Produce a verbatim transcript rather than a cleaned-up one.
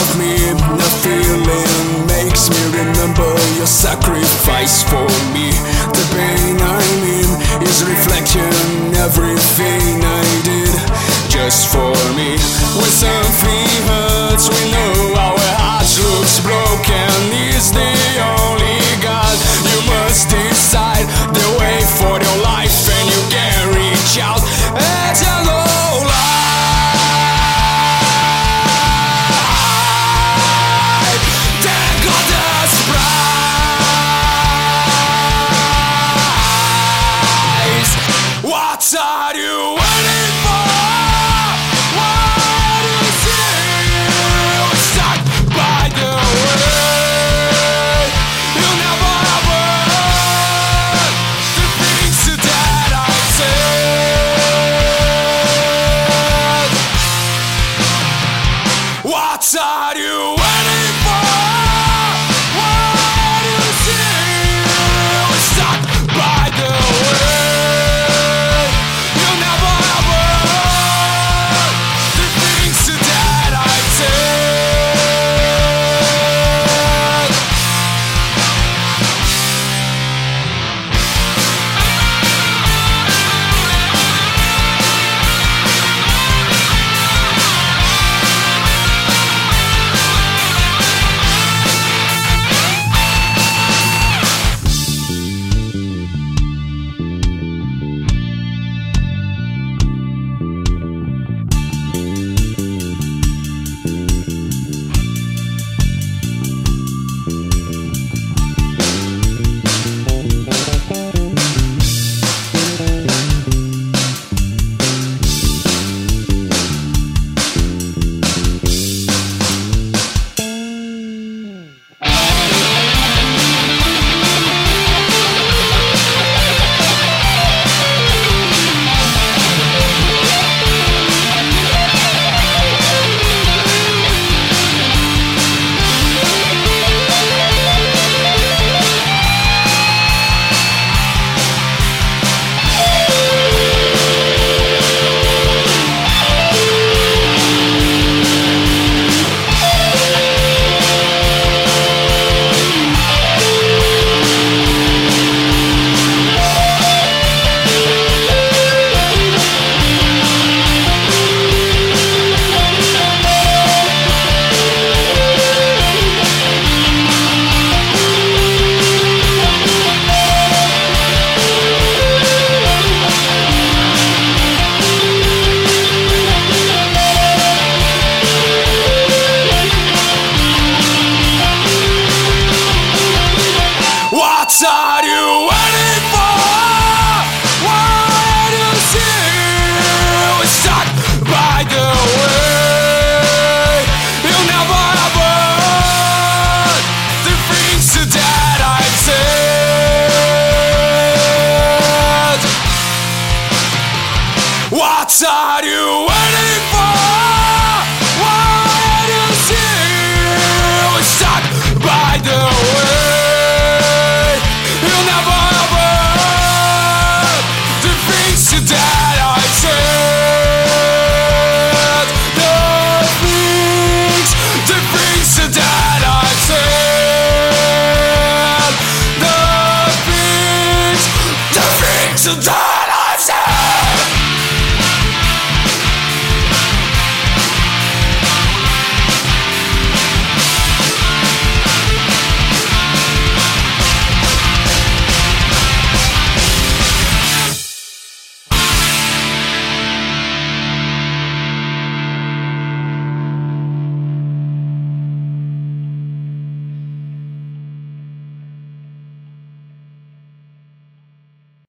love me. The feeling makes me remember your sacrifice for me. The pain I'm in is reflection, everything I did just for me. When something hurts, we know our heart looks broken. Is the only God. You must decide the way for your life, and you can reach out and tell no lie. Then God does prize. What are you waiting for? What do you see? Stuck by the way. You never ever heard the things that I said. What are you waiting for? What do you see? Stuck by the way. You never ever heard the things that I said. What are you waiting for? What do you see? We're stuck by the way. You never ever heard the things that I've said. What are you waiting for? What do you see? We're stuck by the way. You never ever heard the things that I said. The things, the things that I said. The things, the things that